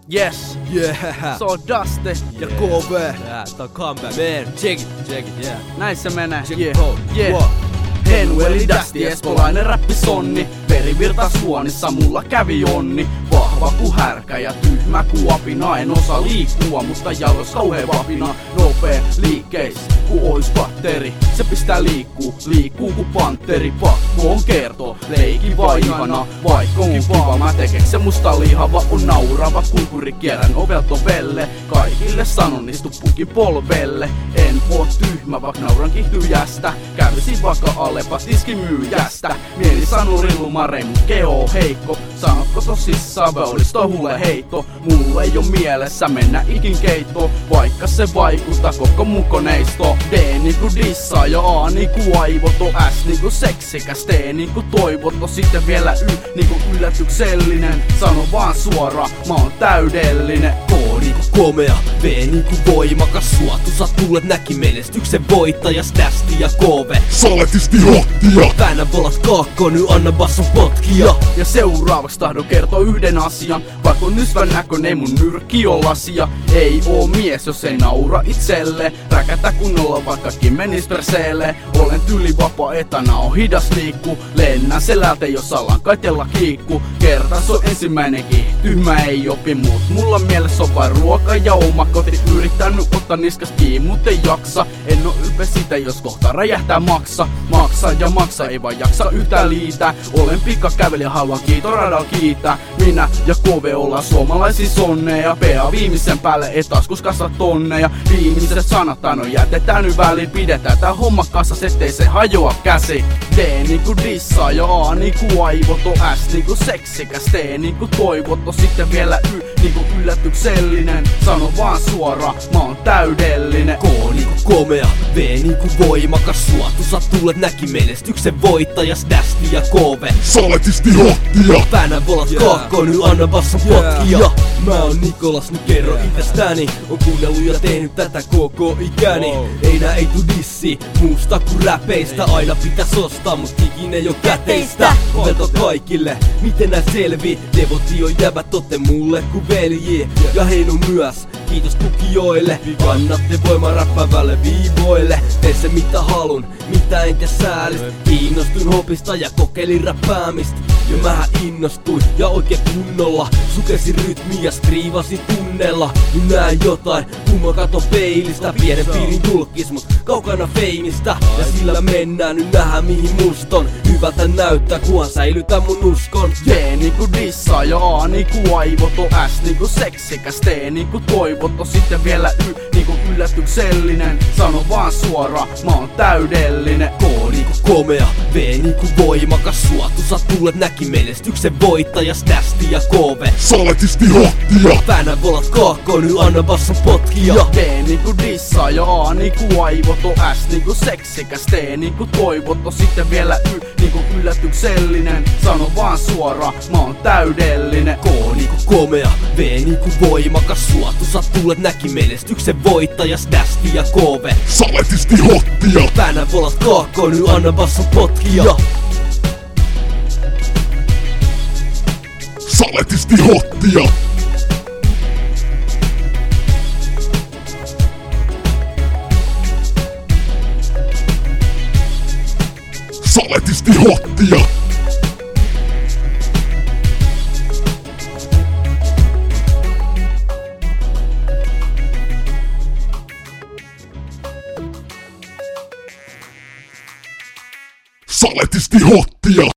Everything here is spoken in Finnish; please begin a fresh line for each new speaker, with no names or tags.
Yes,
Yeah.
se on Daste ja KV.
Yeah, tää on comeback, man. Check it, yeah.
Näin se menee.
Check it, ho. Wow.
Henu eli Dasti, espolainen räppisonni. Verivirta suonissa, mulla kävi onni. Vahva ku härkä ja tyhmä ku apina. En osaa liikkua, musta jalois kauhea vapina. Nopee liikkeis ku ois batteri. Se pistää liikkuu ku panteri. Pakko on kertoo, leiki vai ihana. Vaikka onkin kiva, mä tekeks se musta lihava. On naurava kulkuri, kierrän ovelta ovelle. Kaikille sanon, istu pukin polvelle. En oo tyhmä, vaik nauran kihtyjästä. Kävisin vaikka Alepa tiskimyyjästä. Mieli sanu rillumarei, mut keho on heikko. Sanotko tosissaan, vai olis toi hulle heitto? Mulla ei oo mielessä mennä ikin keittoon, vaikka se vaikuttaa koko mun koneisto. D niinku dissaa ja A niinku aivoto. S niinku seksikäs, T niinku toivoto. Sitten vielä Y niinku yllätyksellinen. Sano vaan suoraan, mä oon täydellinen.
K niinku komea, V niinku voimakas. Suotusa tuulet näki menestyksen voittajas. Tästi ja KV
Saletisti hottia!
Väännä volat kaakkoon, nyt anna basson potkia.
Ja seuraavaksi tahdon kertoa yhden asian. Vaikka on nysvän näkönen, mun nyrkki on lasia. Ei oo mies, jos ei naura itselle. Räkätä kunnolla vaikkakin menis perseelle. Olen tyylivapaa, etänä on hidas liikku. Lennän selältä, jos alan kaitella kiikku. Kertas on ensimmäinenkin, tyhmä ei opi mut. Mulla mielessä on vain ruoka ja oma koti. Yrittänyt ottaa niskas kiinni, mut ei jaksa. En oo ylpeä sitä, jos kohta räjähtää maksa. Maksa, ei vaan jaksa yhtään liitä. Olen pikakävelijä, haluan kiitoradalla kiittää. Minä ja KV ollaan suomalaisia sonneja. PA viimeisen päälle, et taskus kassa tonneja. Viimeiset sanat aina jätetään nyt väliin. Pidetään tää homma kassas, ettei se hajoa käsi. D niinku dissaa ja A niinku aivoto. S niinku seksikäs, T niinku toivoto. Sitten vielä Y niinku yllätyksellinen. Sano vaan suoraan, mä oon täydellinen.
K niinku komea, V niinku voimakas. Suotusa tuulet näki menestyksen voittajas. Tästi ja KV
Saletisti hottia!
Väännä volat kaakkoon, nyt anna basson potkia. Mä oon Nikolas, nyt kerro itsestäni. On kuunnellut ja tehnyt tätä koko ikäni. Ei nää ei tuu dissi, muusta ku räpeistä. Aina pitäis ostaa, mut ikin ei oo käteistä. Veto kaikille, miten nää selvii. Devotio jäbät otte mulle ku velji. Ja Heinu myös, kiitos tukijoille. Annatte voimaa räppäävälle viivoille. Tee se mitä halun, mitä enkä säälistä. Kiinnostun hopista ja kokeilin räppäämistä. Ja mähän innostuin ja oikein kunnolla. Sukesin rytmiä ja striivasin tunnella. Nyt näen jotain, kun mä katon peilistä. Pienen piirin julkis, mut kaukana feimistä. Ja sillä mennään, nyt nähdään mihin muston. Hyvältä näyttää, kunhan säilytän mun uskon.
D niinku dissaa ja A niinku aivoto. S niinku seksikäs, T niinku toivoto. Sitten vielä Y niinku yllätyksellinen. Sano vaan suoraan, mä oon täydellinen.
K niinku komea, V niinku voimakas. Suotusa tuulet näki menestyksen voittajas. Tästi ja KV
Saletisti hottia!
Väännä volat kaakkoon, nyt anna basson potkia.
D niinku dissaa ja A niinku aivoto. S niinku seksikäs, T niinku toivoto. Sitten vielä Y niinku yllätyksellinen. Sano vaan suoraan, mä oon täydellinen.
K niinku komea, V niinku voimakas. Suotusa tuulet näki menestyksen voittajas. Tästi ja KV
Saletisti hottia!
Väännä volat kaakkoon, nyt anna basson potkia.
Saletisti hottia! Saletisti hottia! Saletisti hottia!